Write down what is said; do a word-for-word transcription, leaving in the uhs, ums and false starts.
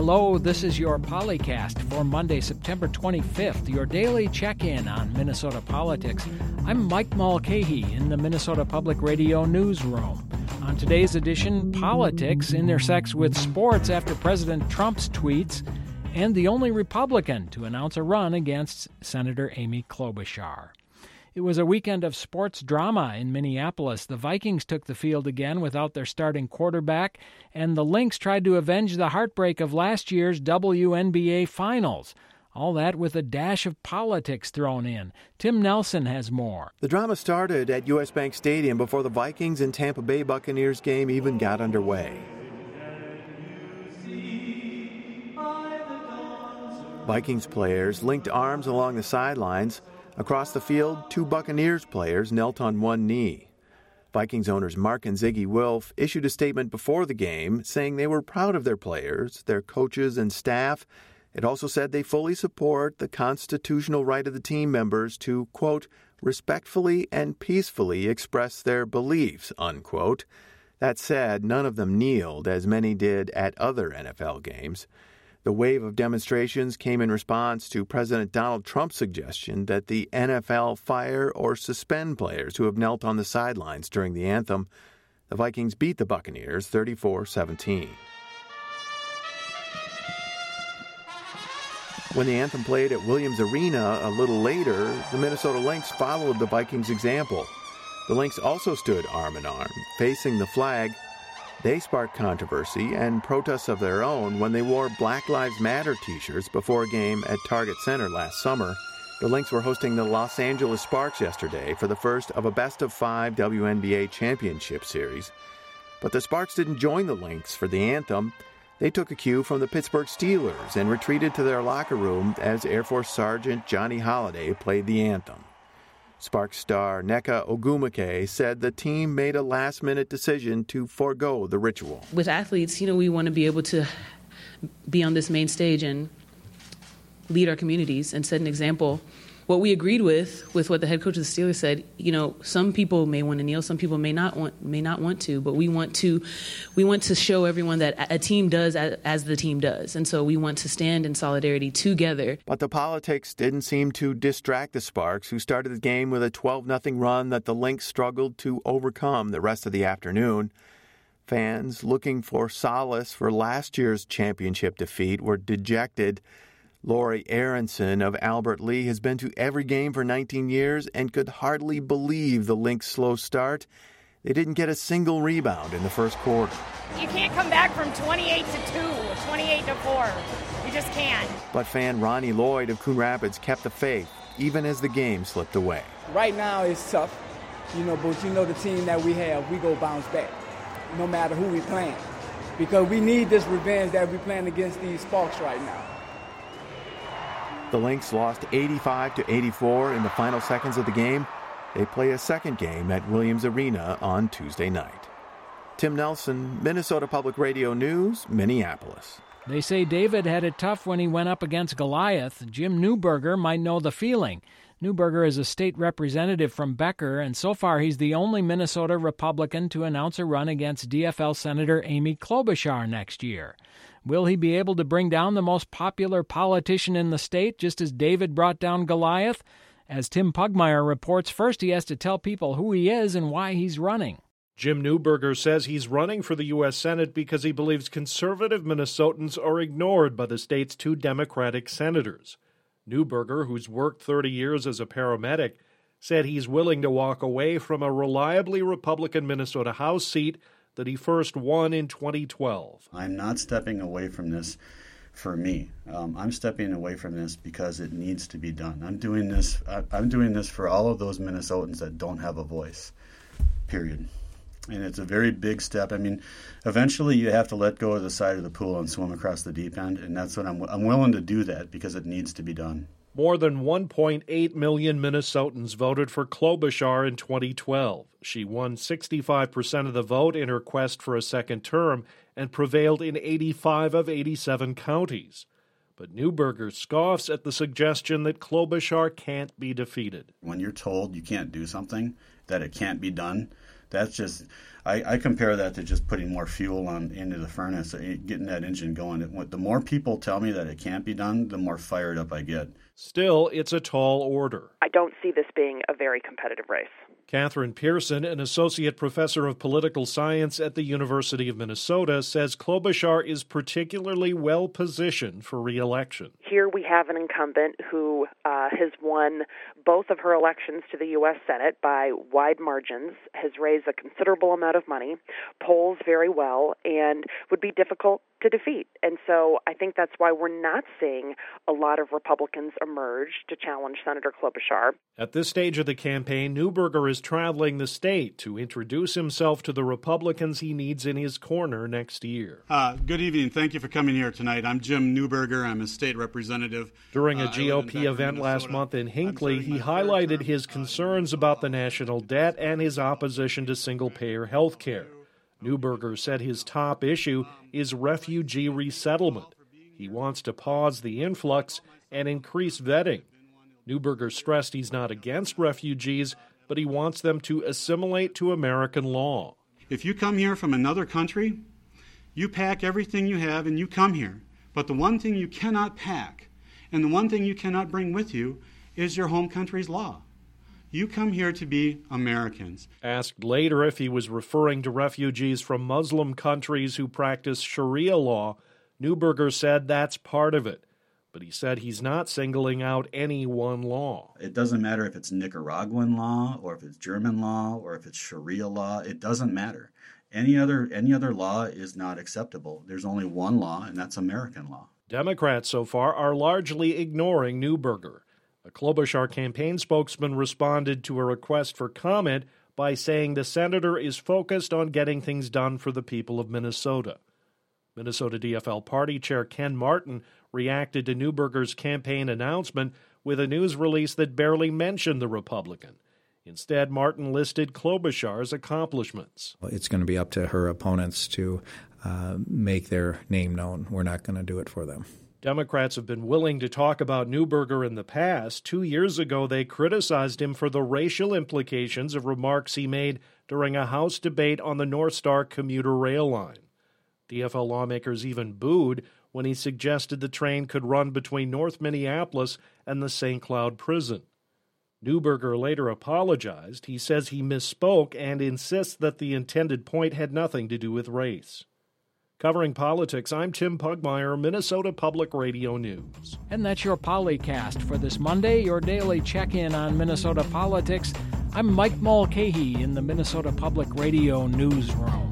Hello, this is your Polycast for Monday, September twenty-fifth, your daily check-in on Minnesota politics. I'm Mike Mulcahy in the Minnesota Public Radio newsroom. On today's edition, politics intersects with sports after President Trump's tweets, and the only Republican to announce a run against Senator Amy Klobuchar. It was a weekend of sports drama in Minneapolis. The Vikings took the field again without their starting quarterback, and the Lynx tried to avenge the heartbreak of last year's W N B A Finals. All that with a dash of politics thrown in. Tim Nelson has more. The drama started at U S. Bank Stadium before the Vikings and Tampa Bay Buccaneers game even got underway. Vikings players linked arms along the sidelines. Across the field, two Buccaneers players knelt on one knee. Vikings owners Mark and Ziggy Wilf issued a statement before the game saying they were proud of their players, their coaches, and staff. It also said they fully support the constitutional right of the team members to, quote, respectfully and peacefully express their beliefs, unquote. That said, none of them kneeled, as many did at other N F L games. The wave of demonstrations came in response to President Donald Trump's suggestion that the N F L fire or suspend players who have knelt on the sidelines during the anthem. The Vikings beat the Buccaneers thirty-four seventeen. When the anthem played at Williams Arena a little later, the Minnesota Lynx followed the Vikings' example. The Lynx also stood arm in arm, facing the flag. They sparked controversy and protests of their own when they wore Black Lives Matter t-shirts before a game at Target Center last summer. The Lynx were hosting the Los Angeles Sparks yesterday for the first of a best-of-five W N B A championship series. But the Sparks didn't join the Lynx for the anthem. They took a cue from the Pittsburgh Steelers and retreated to their locker room as Air Force Sergeant Johnny Holiday played the anthem. Sparks star Nneka Ogwumike said the team made a last-minute decision to forego the ritual. With athletes, you know, we want to be able to be on this main stage and lead our communities and set an example. What we agreed with, with what the head coach of the Steelers said, you know, some people may want to kneel, some people may not want, may not want to, but we want to, we want to show everyone that a team does as, as the team does, and so we want to stand in solidarity together. But the politics didn't seem to distract the Sparks, who started the game with a twelve nothing run that the Lynx struggled to overcome the rest of the afternoon. Fans looking for solace for last year's championship defeat were dejected. Lori Aronson of Albert Lee has been to every game for nineteen years and could hardly believe the Lynx' slow start. They didn't get a single rebound in the first quarter. You can't come back from twenty-eight to two or twenty-eight to four. You just can't. But fan Ronnie Lloyd of Coon Rapids kept the faith, even as the game slipped away. Right now it's tough, you know, but you know the team that we have, we go bounce back, no matter who we playing. Because we need this revenge that we're playing against these Sparks right now. The Lynx lost eighty-five to eighty-four in the final seconds of the game. They play a second game at Williams Arena on Tuesday night. Tim Nelson, Minnesota Public Radio News, Minneapolis. They say David had it tough when he went up against Goliath. Jim Newberger might know the feeling. Newberger is a state representative from Becker, and so far he's the only Minnesota Republican to announce a run against D F L Senator Amy Klobuchar next year. Will he be able to bring down the most popular politician in the state, just as David brought down Goliath? As Tim Pugmire reports, first he has to tell people who he is and why he's running. Jim Newberger says he's running for the U S. Senate because he believes conservative Minnesotans are ignored by the state's two Democratic senators. Newberger, who's worked thirty years as a paramedic, said he's willing to walk away from a reliably Republican Minnesota House seat that he first won in twenty twelve. I'm not stepping away from this for me. Um, I'm stepping away from this because it needs to be done. I'm doing this. I, I'm doing this for all of those Minnesotans that don't have a voice. Period. And it's a very big step. I mean, eventually you have to let go of the side of the pool and swim across the deep end, and that's what I'm. I'm willing to do that because it needs to be done. More than one point eight million Minnesotans voted for Klobuchar in twenty twelve. She won sixty-five percent of the vote in her quest for a second term and prevailed in eighty-five of eighty-seven counties. But Newberger scoffs at the suggestion that Klobuchar can't be defeated. When you're told you can't do something, that it can't be done, that's just, I, I compare that to just putting more fuel on into the furnace, getting that engine going. It, the more people tell me that it can't be done, the more fired up I get. Still, it's a tall order. I don't see this being a very competitive race. Catherine Pearson, an associate professor of political science at the University of Minnesota, says Klobuchar is particularly well positioned for re-election. Here we have an incumbent who uh, has won both of her elections to the U S Senate by wide margins, has raised a considerable amount of money, polls very well, and would be difficult to defeat. And so I think that's why we're not seeing a lot of Republicans emerge to challenge Senator Klobuchar. At this stage of the campaign, Neuberger is traveling the state to introduce himself to the Republicans he needs in his corner next year. Uh, good evening. Thank you for coming here tonight. I'm Jim Neuberger. I'm a state representative. During a uh, G O P event last month in Hinckley, he highlighted his concerns about the national debt and his opposition to single-payer health care. Neuberger said his top issue is refugee resettlement. He wants to pause the influx and increase vetting. Neuberger stressed he's not against refugees, but he wants them to assimilate to American law. If you come here from another country, you pack everything you have and you come here. But the one thing you cannot pack and the one thing you cannot bring with you is your home country's law. You come here to be Americans. Asked later if he was referring to refugees from Muslim countries who practice Sharia law, Neuberger said that's part of it. But he said he's not singling out any one law. It doesn't matter if it's Nicaraguan law or if it's German law or if it's Sharia law. It doesn't matter. Any other any other law is not acceptable. There's only one law, and that's American law. Democrats so far are largely ignoring Neuberger. A Klobuchar campaign spokesman responded to a request for comment by saying the senator is focused on getting things done for the people of Minnesota. Minnesota D F L Party Chair Ken Martin reacted to Neuberger's campaign announcement with a news release that barely mentioned the Republican. Instead, Martin listed Klobuchar's accomplishments. It's going to be up to her opponents to uh, make their name known. We're not going to do it for them. Democrats have been willing to talk about Neuberger in the past. Two years ago, they criticized him for the racial implications of remarks he made during a House debate on the North Star commuter rail line. D F L lawmakers even booed when he suggested the train could run between North Minneapolis and the Saint Cloud prison. Neuberger later apologized. He says he misspoke and insists that the intended point had nothing to do with race. Covering politics, I'm Tim Pugmire, Minnesota Public Radio News. And that's your Polycast for this Monday, your daily check-in on Minnesota politics. I'm Mike Mulcahy in the Minnesota Public Radio Newsroom.